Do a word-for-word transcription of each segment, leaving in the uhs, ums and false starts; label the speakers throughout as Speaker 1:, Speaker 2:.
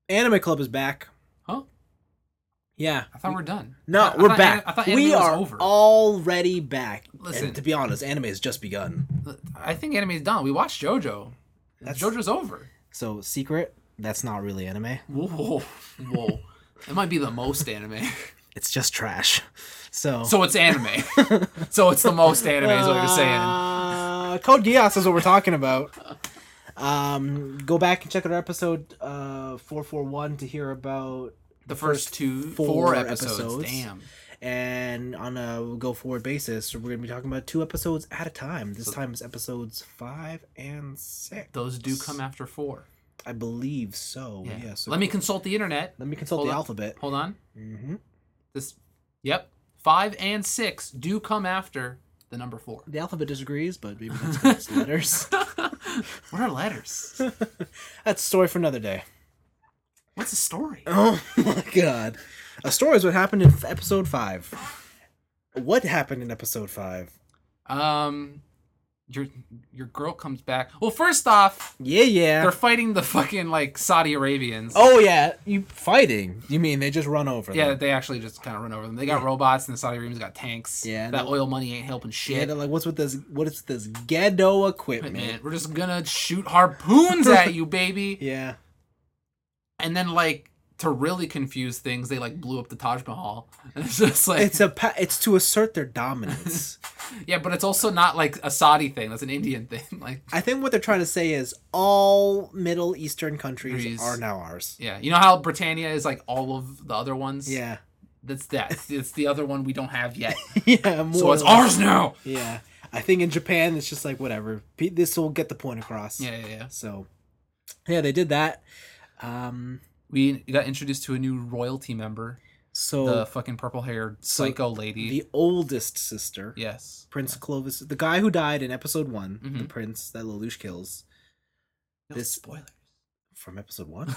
Speaker 1: Anime Club is back.
Speaker 2: Huh?
Speaker 1: Yeah.
Speaker 2: I thought we, we're done.
Speaker 1: No,
Speaker 2: I,
Speaker 1: we're
Speaker 2: I
Speaker 1: back.
Speaker 2: I thought
Speaker 1: we
Speaker 2: was
Speaker 1: are
Speaker 2: over.
Speaker 1: already back.
Speaker 2: Listen,
Speaker 1: and to be honest, anime has just begun.
Speaker 2: I think anime's done. We watched JoJo. That's, JoJo's over.
Speaker 1: So, secret, that's not really anime.
Speaker 2: Whoa. Whoa. It might be the most anime.
Speaker 1: It's just trash. So
Speaker 2: So it's anime. So it's the most anime is what you're saying.
Speaker 1: Uh, Code Geass is what we're talking about. Um, go back and check out our episode uh, four forty-one to hear about
Speaker 2: the first, first two, four, four episodes. episodes. Damn.
Speaker 1: And on a go forward basis, we're going to be talking about two episodes at a time. This so, time is episodes five and six.
Speaker 2: Those do come after four.
Speaker 1: I believe so. Yeah. yeah so
Speaker 2: Let me consult the internet.
Speaker 1: Let me consult
Speaker 2: Hold
Speaker 1: the
Speaker 2: on.
Speaker 1: alphabet.
Speaker 2: Hold on.
Speaker 1: Mm-hmm.
Speaker 2: This. Yep. Five and six do come after the number four.
Speaker 1: The alphabet disagrees, but maybe that's just letters.
Speaker 2: What are letters?
Speaker 1: That's a story for another day.
Speaker 2: What's a story?
Speaker 1: Oh my god. A story is what happened in episode five. What happened in episode five?
Speaker 2: Um, your your girl comes back. Well, first off,
Speaker 1: yeah, yeah,
Speaker 2: they're fighting the fucking like Saudi Arabians.
Speaker 1: Oh yeah, you fighting? You mean they just run over them?
Speaker 2: Yeah, they actually just kind of run over them. They got yeah. robots, and the Saudi Arabians got tanks.
Speaker 1: Yeah,
Speaker 2: that oil money ain't helping shit.
Speaker 1: Yeah, they're like, what's with this? What is this ghetto equipment?
Speaker 2: Man, we're just gonna shoot harpoons at you, baby.
Speaker 1: Yeah.
Speaker 2: And then like to really confuse things, they like blew up the Taj Mahal. And it's just like
Speaker 1: it's a pa- it's to assert their dominance.
Speaker 2: Yeah, but it's also not like a Saudi thing. That's an Indian thing. Like
Speaker 1: I think what they're trying to say is all Middle Eastern countries
Speaker 2: countries.
Speaker 1: are now ours.
Speaker 2: Yeah, you know how Britannia is like all of the other ones.
Speaker 1: Yeah,
Speaker 2: that's that. It's, it's the other one we don't have yet.
Speaker 1: Yeah, more
Speaker 2: so it's ours now.
Speaker 1: Yeah, I think in Japan it's just like whatever. This will get the point across.
Speaker 2: Yeah, yeah, yeah.
Speaker 1: So yeah, they did that. Um.
Speaker 2: We got introduced to a new royalty member.
Speaker 1: So
Speaker 2: the fucking purple-haired psycho so lady.
Speaker 1: The oldest sister.
Speaker 2: Yes.
Speaker 1: Prince yeah. Clovis. The guy who died in episode one.
Speaker 2: Mm-hmm.
Speaker 1: The prince that Lelouch kills.
Speaker 2: No
Speaker 1: this
Speaker 2: spoilers.
Speaker 1: From episode one.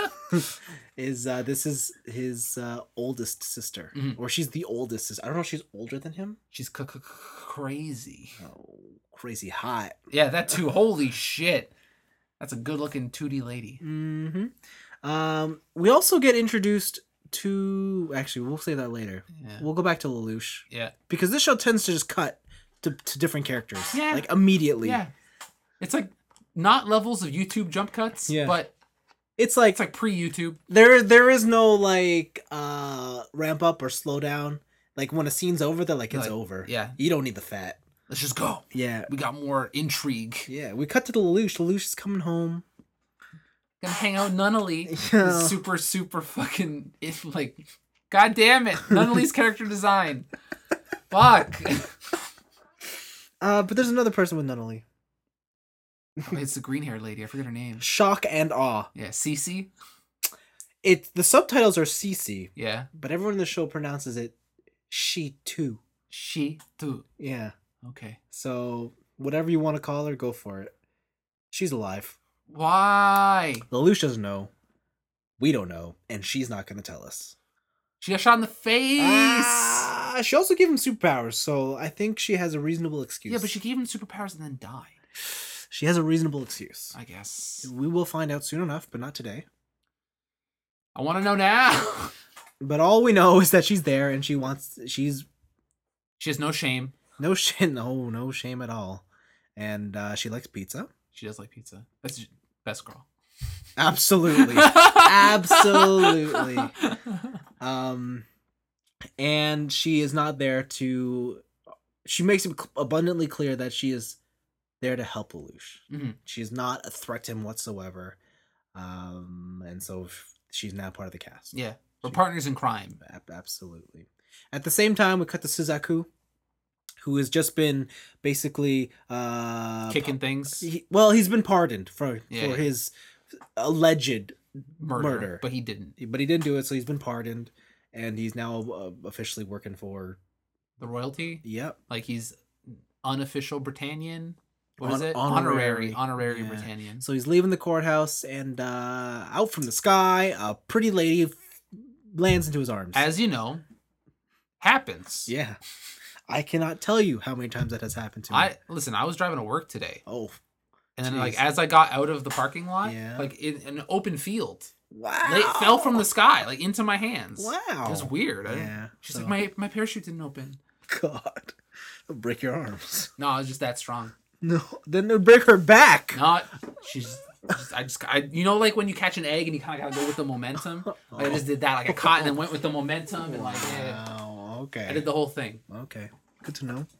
Speaker 1: is uh, This is his uh, oldest sister.
Speaker 2: Mm-hmm.
Speaker 1: Or she's the oldest sister. I don't know if she's older than him.
Speaker 2: She's c- c- crazy.
Speaker 1: Oh, crazy hot.
Speaker 2: Yeah, that too. Holy shit. That's a good-looking two D lady.
Speaker 1: Mm-hmm. Um, we also get introduced to... Actually, we'll say that later.
Speaker 2: Yeah.
Speaker 1: We'll go back to Lelouch.
Speaker 2: Yeah.
Speaker 1: Because this show tends to just cut to, to different characters.
Speaker 2: Yeah.
Speaker 1: Like, immediately.
Speaker 2: Yeah. It's like, not levels of YouTube jump cuts,
Speaker 1: yeah.
Speaker 2: but...
Speaker 1: It's like...
Speaker 2: It's like pre-YouTube.
Speaker 1: There, There is no, like, uh, ramp up or slow down. Like, when a scene's over, they're like, it's
Speaker 2: like,
Speaker 1: over.
Speaker 2: Yeah.
Speaker 1: You don't need the fat.
Speaker 2: Let's just go.
Speaker 1: Yeah.
Speaker 2: We got more intrigue.
Speaker 1: Yeah. We cut to the Lelouch. Lelouch is coming home.
Speaker 2: Gonna hang out with Nunnally.
Speaker 1: Yeah.
Speaker 2: Super, super fucking... It, like... God damn it. Nunnally's character design. Fuck.
Speaker 1: Uh, but there's another person with Nunnally.
Speaker 2: Oh, it's the green-haired lady. I forget her name.
Speaker 1: Shock and awe.
Speaker 2: Yeah, Cece.
Speaker 1: It the subtitles are Cece.
Speaker 2: Yeah.
Speaker 1: But everyone in the show pronounces it she too.
Speaker 2: She too.
Speaker 1: Yeah.
Speaker 2: Okay.
Speaker 1: So whatever you want to call her, go for it. She's alive.
Speaker 2: Why?
Speaker 1: Lelouch doesn't know. We don't know, and she's not going to tell us.
Speaker 2: She got shot in the face.
Speaker 1: Ah, she also gave him superpowers, so I think she has a reasonable excuse.
Speaker 2: Yeah, but she gave him superpowers and then died.
Speaker 1: She has a reasonable excuse.
Speaker 2: I guess.
Speaker 1: We will find out soon enough, but not today.
Speaker 2: I want to know now.
Speaker 1: But all we know is that she's there, and she wants. She's.
Speaker 2: She has no shame.
Speaker 1: No shame. No, no shame at all, and uh, she likes pizza.
Speaker 2: She does like pizza. That's best girl.
Speaker 1: Absolutely. Absolutely. Um, and she is not there to... She makes it abundantly clear that she is there to help Lelouch.
Speaker 2: Mm-hmm.
Speaker 1: She is not a threat to him whatsoever. Um, and so she's now part of the cast.
Speaker 2: Yeah. We're
Speaker 1: she,
Speaker 2: partners in crime.
Speaker 1: Absolutely. At the same time, we cut to Suzaku, who has just been basically uh,
Speaker 2: kicking things.
Speaker 1: He, well, he's been pardoned for
Speaker 2: yeah,
Speaker 1: for
Speaker 2: yeah.
Speaker 1: his alleged murder,
Speaker 2: murder, but he didn't.
Speaker 1: But he didn't do it, so he's been pardoned, and he's now uh, officially working for
Speaker 2: the royalty.
Speaker 1: Yep,
Speaker 2: like he's unofficial Britannian. What
Speaker 1: On,
Speaker 2: is it?
Speaker 1: Honorary,
Speaker 2: honorary, honorary
Speaker 1: yeah.
Speaker 2: Britannian.
Speaker 1: So he's leaving the courthouse, and uh, out from the sky, a pretty lady f- lands into his arms.
Speaker 2: As you know, happens.
Speaker 1: Yeah. I cannot tell you how many times that has happened to me.
Speaker 2: I listen, I was driving to work today.
Speaker 1: Oh.
Speaker 2: And then
Speaker 1: geez.
Speaker 2: like as I got out of the parking lot,
Speaker 1: yeah.
Speaker 2: like in, in an open field,
Speaker 1: Wow.
Speaker 2: It fell from the sky, like into my hands.
Speaker 1: Wow.
Speaker 2: It was weird. I
Speaker 1: Yeah.
Speaker 2: She's
Speaker 1: so-
Speaker 2: like, my my parachute didn't open.
Speaker 1: God. It'll break your arms.
Speaker 2: No, I was just that strong.
Speaker 1: No. Then it'll break her back.
Speaker 2: Not. She's. Just, I just. I. You know, like when you catch an egg and you kind of gotta go with the momentum. Like I just did that. Like I caught and then went with the momentum and like. Yeah.
Speaker 1: Wow. Okay.
Speaker 2: I did the whole thing.
Speaker 1: Okay. Good to know.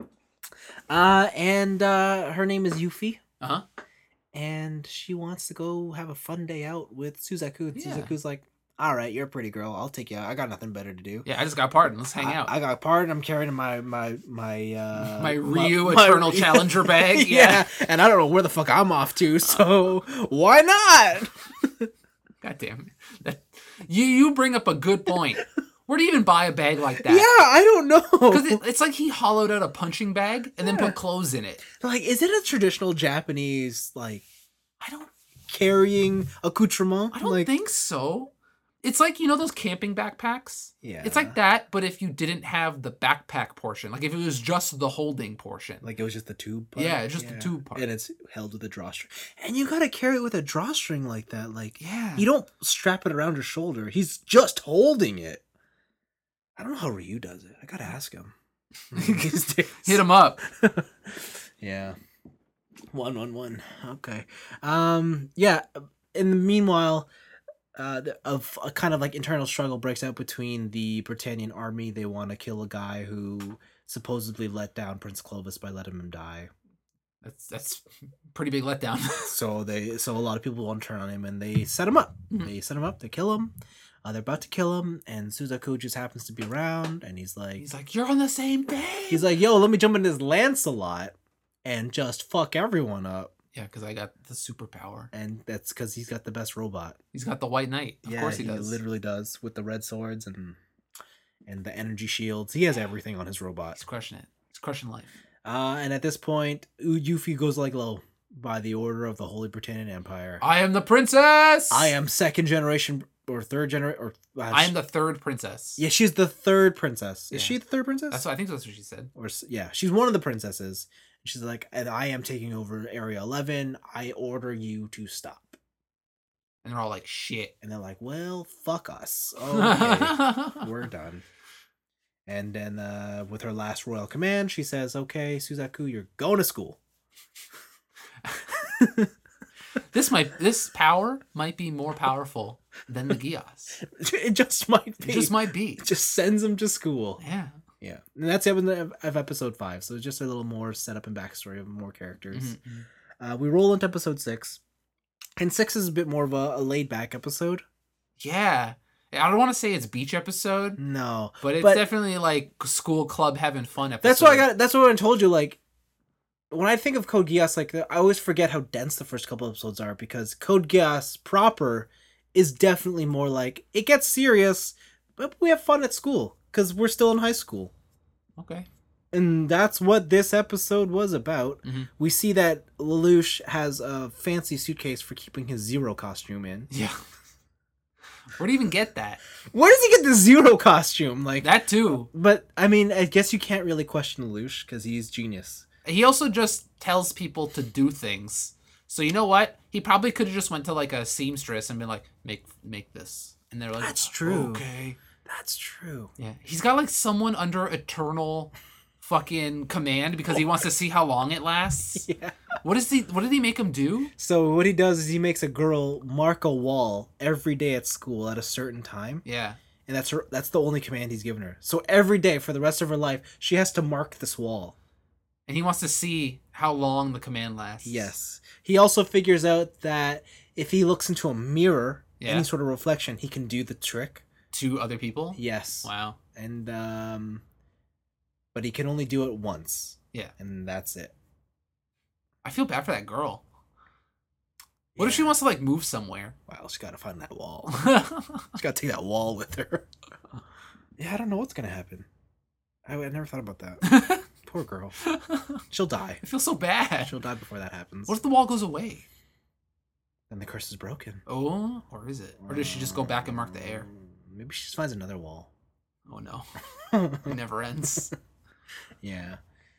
Speaker 1: Uh, and uh, her name is Yuffie.
Speaker 2: Uh huh.
Speaker 1: And she wants to go have a fun day out with Suzaku. And
Speaker 2: Yeah.
Speaker 1: Suzaku's like, all right, you're a pretty girl. I'll take you out. I got nothing better to do.
Speaker 2: Yeah, I just got pardoned. Let's hang
Speaker 1: I,
Speaker 2: out.
Speaker 1: I got part. I'm carrying my my my uh
Speaker 2: my Ryu
Speaker 1: my-
Speaker 2: Eternal
Speaker 1: my-
Speaker 2: Challenger bag.
Speaker 1: yeah.
Speaker 2: Yeah.
Speaker 1: And I don't know where the fuck I'm off to, so why not?
Speaker 2: God damn it. That, you you bring up a good point. Where do you even buy a bag like that?
Speaker 1: Yeah, I don't know.
Speaker 2: Because it, it's like he hollowed out a punching bag and then
Speaker 1: Yeah.
Speaker 2: put clothes in it.
Speaker 1: Like, is it a traditional Japanese like
Speaker 2: I don't.
Speaker 1: carrying accoutrement?
Speaker 2: I don't
Speaker 1: like,
Speaker 2: think so. It's like, you know those camping backpacks?
Speaker 1: Yeah.
Speaker 2: It's like that, but if you didn't have the backpack portion, like if it was just the holding portion.
Speaker 1: Like it was just the tube part?
Speaker 2: Yeah, just the tube part.
Speaker 1: And it's held with a drawstring. And you gotta carry it with a drawstring like that. Like,
Speaker 2: Yeah.
Speaker 1: you don't strap it around your shoulder. He's just holding it. I don't know how Ryu does it. I gotta ask him. These days.
Speaker 2: Hit him up.
Speaker 1: Yeah. One, one, one. Okay. Um. Yeah. In the meanwhile, uh, the- of a kind of like internal struggle breaks out between the Britannian army. They want to kill a guy who supposedly let down Prince Clovis by letting him die.
Speaker 2: That's that's pretty big letdown.
Speaker 1: So they, so a lot of people want to turn on him, and they set him up.
Speaker 2: Mhm.
Speaker 1: They set him up. They kill him. Uh, they're about to kill him, and Suzaku just happens to be around, and he's like,
Speaker 2: He's like, you're on the same page.
Speaker 1: he's like, yo, let me jump in this Lancelot and just fuck everyone up.
Speaker 2: Yeah, because I got the superpower.
Speaker 1: And that's because he's got the best robot.
Speaker 2: He's got the white knight. Of
Speaker 1: yeah,
Speaker 2: course he, does.
Speaker 1: literally does, with the red swords and and the energy shields. He has everything on his robot.
Speaker 2: He's crushing it. He's crushing life.
Speaker 1: Uh, and at this point, U- Yuffie goes like low by the order of the Holy Britannian Empire.
Speaker 2: I am the princess.
Speaker 1: I am second generation or third generation or uh,
Speaker 2: I am the third princess.
Speaker 1: yeah, she's the third princess. Is
Speaker 2: Yeah.
Speaker 1: she the third princess?
Speaker 2: That's what I think. That's what she said.
Speaker 1: or s- yeah, she's one of the princesses. She's like, and I am taking over Area eleven. I order you to stop.
Speaker 2: And they're all like, shit.
Speaker 1: And they're like, well, fuck us. Okay, we're done. And then uh, with her last royal command, she says, okay, Suzaku, you're going to school.
Speaker 2: This might this power might be more powerful than the Gios.
Speaker 1: It just might be.
Speaker 2: It just might be.
Speaker 1: It just sends him to school.
Speaker 2: Yeah.
Speaker 1: Yeah. And that's it of of episode five. So just a little more setup and backstory of more characters.
Speaker 2: Mhm.
Speaker 1: Uh, we roll into episode six. And six is a bit more of a, a laid back episode.
Speaker 2: Yeah. I don't want to say it's beach episode,
Speaker 1: No.
Speaker 2: but it's
Speaker 1: But-
Speaker 2: definitely like school club having fun episode.
Speaker 1: That's what I got. That's what I told you. Like, when I think of Code Geass, like I always forget how dense the first couple episodes are because Code Geass proper is definitely more like it gets serious, but we have fun at school because we're still in high school,
Speaker 2: Okay.
Speaker 1: and that's what this episode was about.
Speaker 2: Mhm.
Speaker 1: We see that Lelouch has a fancy suitcase for keeping his Zero costume in.
Speaker 2: Yeah. Where do you even get that?
Speaker 1: Where does he get the Zero costume? Like
Speaker 2: That too.
Speaker 1: But I mean, I guess you can't really question Lelouch because he's genius.
Speaker 2: He also just tells people to do things. So you know what? He probably could have just went to like a seamstress and been like, make make this. And they're like,
Speaker 1: That's true.
Speaker 2: Okay.
Speaker 1: That's true.
Speaker 2: Yeah. He's got like someone under eternal fucking command because he wants to see how long it lasts.
Speaker 1: Yeah.
Speaker 2: What is he what did he make him do?
Speaker 1: So what he does is he makes a girl mark a wall every day at school at a certain time,
Speaker 2: Yeah.
Speaker 1: and that's her. That's the only command he's given her. So every day for the rest of her life, she has to mark this wall.
Speaker 2: And he wants to see how long the command lasts.
Speaker 1: Yes. He also figures out that if he looks into a mirror,
Speaker 2: Yeah.
Speaker 1: any sort of reflection, he can do the trick.
Speaker 2: To other people?
Speaker 1: Yes.
Speaker 2: Wow.
Speaker 1: And um, but he can only do it once.
Speaker 2: Yeah.
Speaker 1: And that's it.
Speaker 2: I feel bad for that girl. What if she
Speaker 1: Yeah.
Speaker 2: wants to like move somewhere?
Speaker 1: Wow, she's got to find that wall.
Speaker 2: I
Speaker 1: She's got to take that wall with her. Yeah, I don't know what's gonna happen. I, I never thought about that. Poor girl. She'll die.
Speaker 2: feel so bad.
Speaker 1: She'll die before that happens.
Speaker 2: What if the wall goes away?
Speaker 1: Then the curse is broken.
Speaker 2: Oh, or is it? Or does she just go back and mark the air?
Speaker 1: Maybe she just finds another wall.
Speaker 2: Oh no, it never ends.
Speaker 1: Yeah.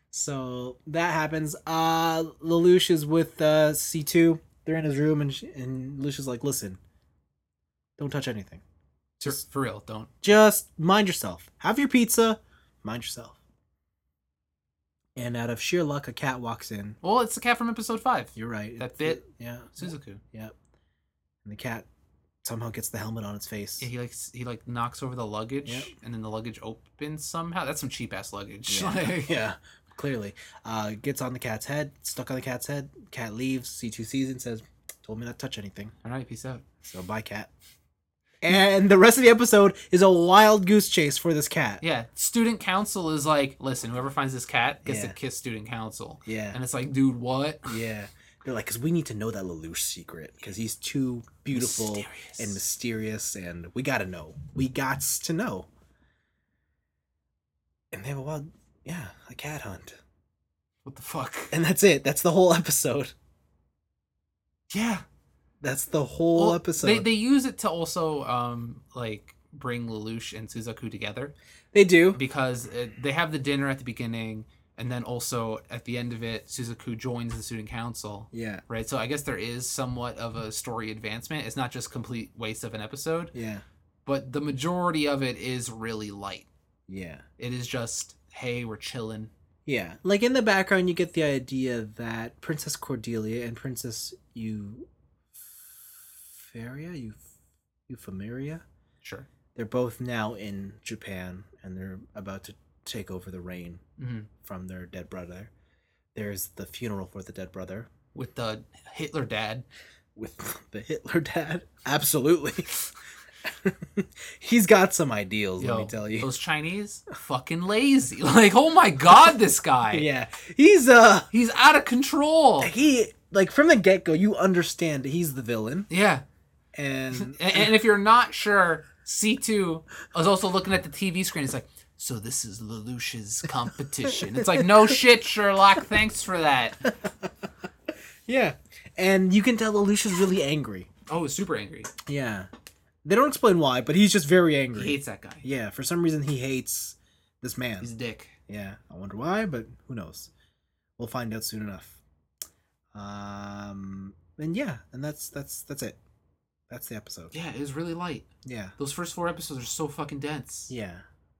Speaker 1: So that happens. Uh, Lelouch is with uh, C two. They're in his room, and she, and Lelouch is like, "Listen, Don't touch anything.
Speaker 2: Just for real, don't.
Speaker 1: Just mind yourself. Have your pizza. Mind yourself. And out of sheer luck, a cat walks in.
Speaker 2: Well, it's the cat from episode five.
Speaker 1: You're right.
Speaker 2: That bit.
Speaker 1: Yeah.
Speaker 2: Suzaku.
Speaker 1: Yeah. And the cat somehow gets the helmet on its face.
Speaker 2: Yeah, he like he like knocks over the luggage,
Speaker 1: Yep.
Speaker 2: and then the luggage opens somehow. That's some cheap ass luggage.
Speaker 1: Yeah.
Speaker 2: Like,
Speaker 1: yeah. Clearly. Uh, gets on the cat's head, stuck on the cat's head. Cat leaves. C two sees it and says, told me not to touch anything.
Speaker 2: All right, peace out.
Speaker 1: So bye, cat. And the rest of the episode is a wild goose chase for this cat.
Speaker 2: Yeah, student council is like, listen, whoever finds this cat gets
Speaker 1: Yeah.
Speaker 2: to kiss student council.
Speaker 1: Yeah.
Speaker 2: And it's like, dude, what?
Speaker 1: Yeah. They're like, because we need to know that Lelouch secret. Because he's too beautiful
Speaker 2: Mysterious.
Speaker 1: and mysterious. And we got to know. We gots to know. And they have a wild, yeah, a cat hunt.
Speaker 2: What the fuck?
Speaker 1: And that's it. That's the whole episode.
Speaker 2: Yeah.
Speaker 1: That's the whole
Speaker 2: Well,
Speaker 1: episode.
Speaker 2: They they use it to also um like bring Lelouch and Suzaku together
Speaker 1: They do.
Speaker 2: because it, they have the dinner at the beginning, and then also at the end of it, Suzaku joins the student council.
Speaker 1: Yeah.
Speaker 2: Right, so I guess there is somewhat of a story advancement. It's not just complete waste of an episode,
Speaker 1: Yeah.
Speaker 2: but the majority of it is really light.
Speaker 1: Yeah.
Speaker 2: It is just, hey, we're chilling.
Speaker 1: Yeah. Like in the background, you get the idea that Princess Cordelia and Princess Euphoria, Euph- Euphemeria,
Speaker 2: Sure.
Speaker 1: they're both now in Japan and they're about to take over the reign
Speaker 2: Mm-hmm.
Speaker 1: from their dead brother. There's the funeral for the dead brother
Speaker 2: With the Hitler dad.
Speaker 1: with the Hitler dad. Absolutely. He's got some ideals,
Speaker 2: Yo,
Speaker 1: let me tell you.
Speaker 2: those Chinese, fucking lazy. Like, oh my god, this guy.
Speaker 1: Yeah. He's uh
Speaker 2: He's out of control.
Speaker 1: he like from the get-go you understand he's the villain.
Speaker 2: Yeah.
Speaker 1: And
Speaker 2: And, and if you're not sure, C two is also looking at the T V screen. It's like, so this is Lelouch's competition. It's like, no shit, Sherlock. Thanks for that.
Speaker 1: yeah. And you can tell Lelouch is really angry.
Speaker 2: Oh, he's super angry.
Speaker 1: Yeah. They don't explain why, but he's just very angry.
Speaker 2: He hates that guy.
Speaker 1: Yeah, for some reason he hates this man.
Speaker 2: He's a dick.
Speaker 1: Yeah, I wonder why, but who knows? We'll find out soon enough. Um, and yeah, and that's that's that's it. That's the episode.
Speaker 2: Yeah, it was really light.
Speaker 1: Yeah.
Speaker 2: Those first four episodes are so fucking dense.
Speaker 1: Yeah.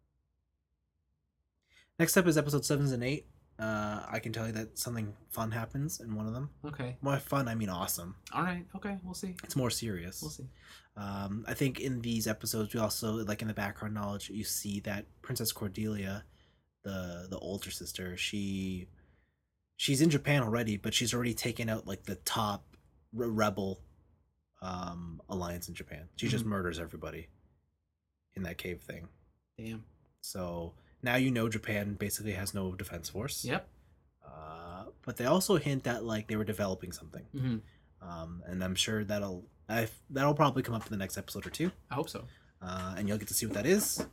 Speaker 1: Next up is episode sevens and eight. Uh, I can tell you that something fun happens in one of them.
Speaker 2: Okay.
Speaker 1: By fun, I mean awesome.
Speaker 2: All right. Okay. We'll see.
Speaker 1: It's more serious.
Speaker 2: We'll see.
Speaker 1: Um, I think in these episodes, we also, like in the background knowledge, you see that Princess Cordelia, the the older sister, she she's in Japan already, but she's already taken out like the top re- rebel um, alliance in Japan. She just
Speaker 2: Mhm.
Speaker 1: murders everybody in that cave thing.
Speaker 2: Damn.
Speaker 1: So now you know Japan basically has no defense force.
Speaker 2: Yep.
Speaker 1: Uh, but they also hint that like they were developing something,
Speaker 2: hmm
Speaker 1: um, and I'm sure that'll I, that'll probably come up in the next episode or two.
Speaker 2: I hope so.
Speaker 1: Uh, and you'll get to see what that is,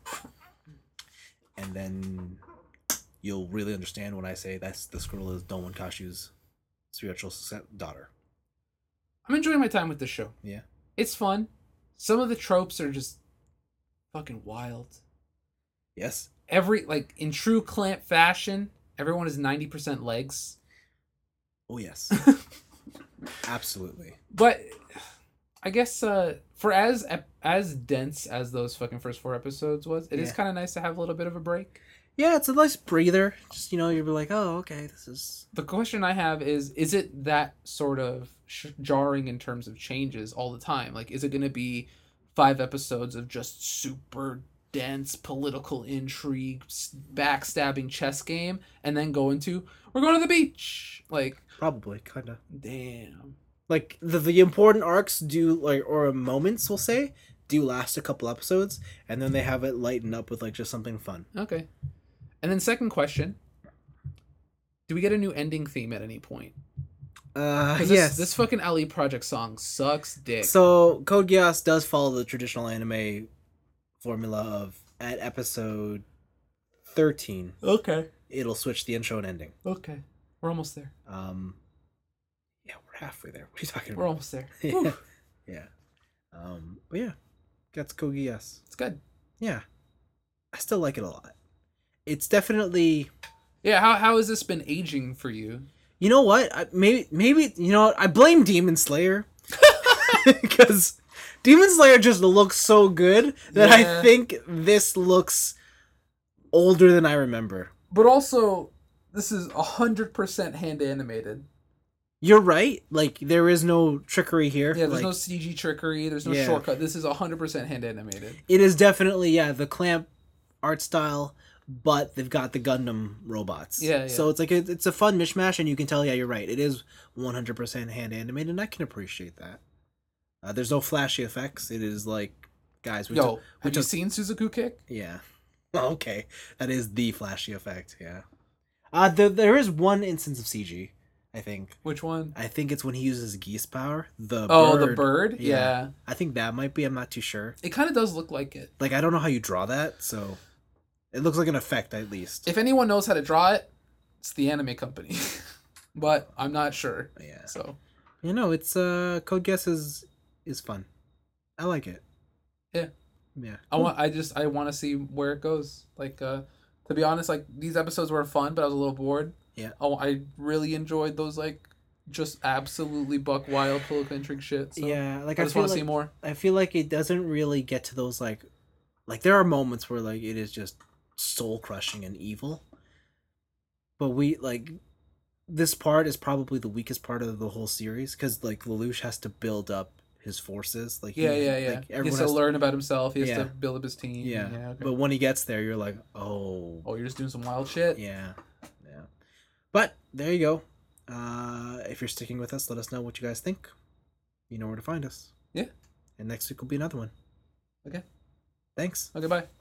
Speaker 1: and then you'll really understand when I say that's the scroll is Domon Kashu's spiritual se- daughter.
Speaker 2: I'm enjoying my time with this show.
Speaker 1: Yeah.
Speaker 2: It's fun. Some of the tropes are just fucking wild.
Speaker 1: Yes.
Speaker 2: Every, like, in true Clamp fashion, everyone is ninety percent legs.
Speaker 1: Oh yes. Absolutely.
Speaker 2: But I guess uh, for as as dense as those fucking first four episodes was, it is
Speaker 1: Yeah.
Speaker 2: kind of nice to have a little bit of a break.
Speaker 1: Yeah, it's a nice breather. Just, you know, you'll be like, oh, okay, this is.
Speaker 2: The question I have is, is it that sort of sh- jarring in terms of changes all the time? Like, is it going to be five episodes of just super dense political intrigue, s- backstabbing chess game, and then go into, we're going to the beach? Like,
Speaker 1: Probably, kind of.
Speaker 2: damn.
Speaker 1: Like, the, the important arcs do, like, or moments, we'll say, do last a couple episodes, and then they have it lighten up with, like, just something fun.
Speaker 2: Okay. And then second question, do we get a new ending theme at any point?
Speaker 1: Uh,
Speaker 2: 'Cause this,
Speaker 1: yes.
Speaker 2: this fucking L E Project song sucks dick.
Speaker 1: So, Code Geass does follow the traditional anime formula of, at episode thirteen,
Speaker 2: okay.
Speaker 1: it'll switch the intro and ending.
Speaker 2: Okay. We're almost there.
Speaker 1: Um, yeah, we're halfway there. What are you talking
Speaker 2: We're
Speaker 1: about?
Speaker 2: almost there.
Speaker 1: Yeah.
Speaker 2: Whew.
Speaker 1: Yeah. Um, but yeah, that's Code Geass.
Speaker 2: It's good.
Speaker 1: Yeah. I still like it a lot. It's definitely...
Speaker 2: Yeah, how how has this been aging for you?
Speaker 1: You know what? I, maybe, maybe you know what? I blame Demon Slayer. Because Demon Slayer just looks so good that
Speaker 2: Yeah.
Speaker 1: I think this looks older than I remember.
Speaker 2: But also, this is a hundred percent hand animated.
Speaker 1: You're right. Like there is no trickery here.
Speaker 2: Yeah, there's
Speaker 1: like,
Speaker 2: no C G trickery. There's no
Speaker 1: Yeah.
Speaker 2: shortcut. This is a hundred percent hand animated.
Speaker 1: It is definitely yeah the Clamp art style, but they've got the Gundam robots.
Speaker 2: Yeah, yeah.
Speaker 1: So it's like a, it's a fun mishmash, and you can tell. Yeah, you're right. It is one hundred percent hand animated, and I can appreciate that. Uh, there's no flashy effects. It is like, guys, we
Speaker 2: Yo,
Speaker 1: took- we
Speaker 2: have you
Speaker 1: took-
Speaker 2: seen Suzaku Kick?
Speaker 1: Yeah. Oh, okay, that is the flashy effect. Yeah. Uh, there there is one instance of C G. I think.
Speaker 2: Which one?
Speaker 1: I think it's when he uses geese power. The
Speaker 2: Oh,
Speaker 1: bird.
Speaker 2: the bird?
Speaker 1: Yeah.
Speaker 2: Yeah.
Speaker 1: I think that might be. I'm not too sure.
Speaker 2: It kind of does look like it.
Speaker 1: Like I don't know how you draw that, so it looks like an effect at least.
Speaker 2: If anyone knows how to draw it, it's the anime company. But I'm not sure.
Speaker 1: Yeah.
Speaker 2: So,
Speaker 1: You know, it's uh Code Geass is is fun. I like it.
Speaker 2: Yeah.
Speaker 1: Yeah.
Speaker 2: I want I just I want to see where it goes. Like uh to be honest, like these episodes were fun, but I was a little bored.
Speaker 1: Yeah.
Speaker 2: I, I really enjoyed those like just absolutely buck wild political intrigue shit. So
Speaker 1: Yeah, like
Speaker 2: I
Speaker 1: I,
Speaker 2: just
Speaker 1: feel
Speaker 2: want to
Speaker 1: like
Speaker 2: see more.
Speaker 1: I feel like it doesn't really get to those like like there are moments where like it is just soul crushing and evil. But we like this part is probably the weakest part of the whole series because like Lelouch has to build up his forces. Like
Speaker 2: Yeah,
Speaker 1: he-
Speaker 2: yeah, yeah.
Speaker 1: Like,
Speaker 2: he
Speaker 1: everyone
Speaker 2: has to
Speaker 1: has
Speaker 2: learn about himself. He has
Speaker 1: Yeah.
Speaker 2: to build up his team.
Speaker 1: Yeah,
Speaker 2: Yeah. Okay.
Speaker 1: but when he gets there, you're like, oh,
Speaker 2: Oh, you're just doing some wild shit.
Speaker 1: yeah, yeah. But there you go. Uh, if you're sticking with us, let us know what you guys think. You know where to find us.
Speaker 2: Yeah.
Speaker 1: And next week will be another one.
Speaker 2: Okay.
Speaker 1: Thanks.
Speaker 2: Okay. Bye.